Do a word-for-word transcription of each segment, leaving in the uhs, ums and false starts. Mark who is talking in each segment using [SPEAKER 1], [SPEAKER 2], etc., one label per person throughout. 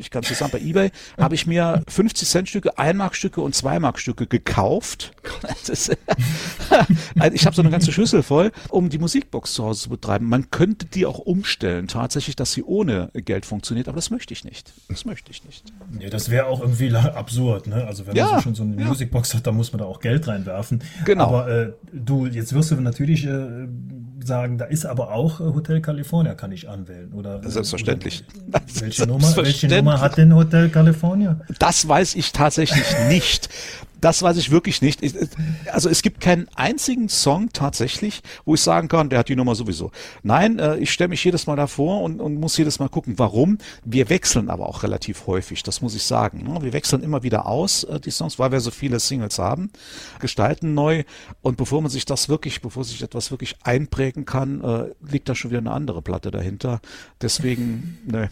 [SPEAKER 1] ich kann es dir sagen, bei eBay habe ich mir fünfzig Cent Stücke, ein Mark Stücke und zwei Mark Stücke gekauft. Das ist, also ich habe so eine ganze Schüssel voll, um die Musikbox zu Hause zu betreiben. Man könnte die auch umstellen, tatsächlich, dass sie ohne Geld funktioniert, aber das möchte ich nicht. Das möchte ich nicht.
[SPEAKER 2] Nee, das wäre auch irgendwie la- absurd, ne? Also wenn
[SPEAKER 1] Ja,
[SPEAKER 2] man so schon so eine
[SPEAKER 1] ja.
[SPEAKER 2] Musikbox hat, dann muss man da auch Geld reinwerfen.
[SPEAKER 1] Genau.
[SPEAKER 2] Aber äh, du, jetzt wirst du natürlich äh, sagen, da ist aber auch äh, Hotel California kann ich anwählen, oder? Äh,
[SPEAKER 1] Selbstverständlich.
[SPEAKER 2] Oder, welche, Nummer, welche
[SPEAKER 1] Selbstverständlich.
[SPEAKER 2] Nummer hat denn Hotel California?
[SPEAKER 1] Das weiß ich tatsächlich nicht. Das weiß ich wirklich nicht. Ich, also es gibt keinen einzigen Song tatsächlich, wo ich sagen kann, der hat die Nummer sowieso. Nein, äh, ich stelle mich jedes Mal davor und, und muss jedes Mal gucken, warum. Wir wechseln aber auch relativ häufig, das muss ich sagen. Ne? Wir wechseln immer wieder aus, äh, die Songs, weil wir so viele Singles haben, gestalten neu. Und bevor man sich das wirklich, bevor sich etwas wirklich einprägen kann, äh, liegt da schon wieder eine andere Platte dahinter. Deswegen, ne.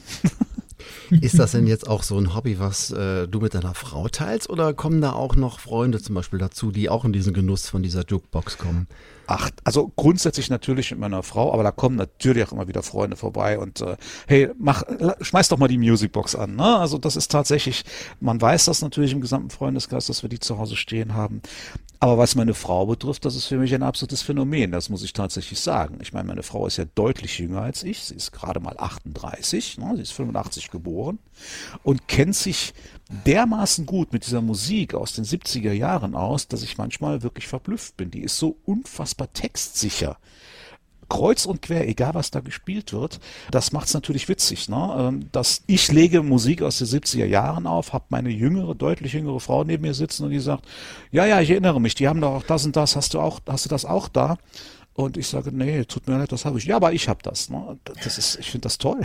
[SPEAKER 3] Ist das denn jetzt auch so ein Hobby, was äh, du mit deiner Frau teilst, oder kommen da auch noch Freunde zum Beispiel dazu, die auch in diesen Genuss von dieser Jukebox kommen?
[SPEAKER 1] Ach, also grundsätzlich natürlich mit meiner Frau, aber da kommen natürlich auch immer wieder Freunde vorbei und äh, hey, mach, schmeiß doch mal die Musicbox an. Ne? Also das ist tatsächlich, man weiß das natürlich im gesamten Freundeskreis, dass wir die zu Hause stehen haben. Aber was meine Frau betrifft, das ist für mich ein absolutes Phänomen, das muss ich tatsächlich sagen. Ich meine, meine Frau ist ja deutlich jünger als ich, sie ist gerade mal achtunddreißig, ne? Sie ist fünfundachtzig geboren und kennt sich dermaßen gut mit dieser Musik aus den siebziger Jahren aus, dass ich manchmal wirklich verblüfft bin. Die ist so unfassbar textsicher. Kreuz und quer, egal was da gespielt wird, das macht's natürlich witzig, ne? Dass ich lege Musik aus den siebziger Jahren auf, habe meine jüngere, deutlich jüngere Frau neben mir sitzen und die sagt, ja, ja, ich erinnere mich, die haben doch auch das und das, hast du auch, hast du das auch da? Und ich sage, nee, tut mir leid, das habe ich. Ja, aber ich habe das. Ne? Das ist, ich finde das toll.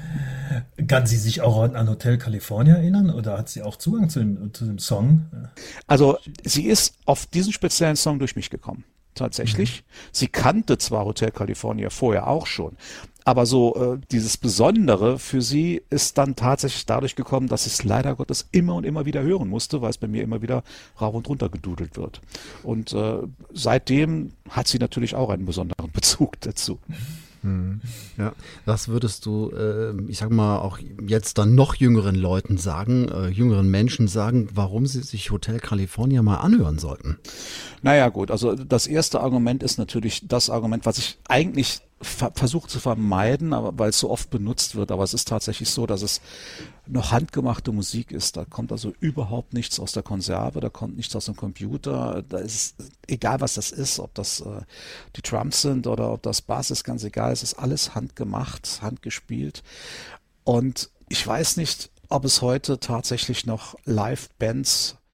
[SPEAKER 2] Kann sie sich auch an Hotel California erinnern oder hat sie auch Zugang zu dem, zu dem Song?
[SPEAKER 1] Also sie ist auf diesen speziellen Song durch mich gekommen. Tatsächlich. Mhm. Sie kannte zwar Hotel California vorher auch schon, aber so äh, dieses Besondere für sie ist dann tatsächlich dadurch gekommen, dass ich es leider Gottes immer und immer wieder hören musste, weil es bei mir immer wieder rauf und runter gedudelt wird. Und äh, seitdem hat sie natürlich auch einen besonderen Bezug dazu.
[SPEAKER 3] Hm. Ja, was würdest du, äh, ich sag mal, auch jetzt dann noch jüngeren Leuten sagen, äh, jüngeren Menschen sagen, warum sie sich Hotel California mal anhören sollten?
[SPEAKER 1] Naja gut, also das erste Argument ist natürlich das Argument, was ich eigentlich ver- versuche zu vermeiden, aber weil es so oft benutzt wird, aber es ist tatsächlich so, dass es noch handgemachte Musik ist. Da kommt also überhaupt nichts aus der Konserve, da kommt nichts aus dem Computer, da ist egal was das ist, ob das äh, die Drums sind oder ob das Bass ist, ganz egal, es ist alles handgemacht, handgespielt und ich weiß nicht, ob es heute tatsächlich noch Live-Bands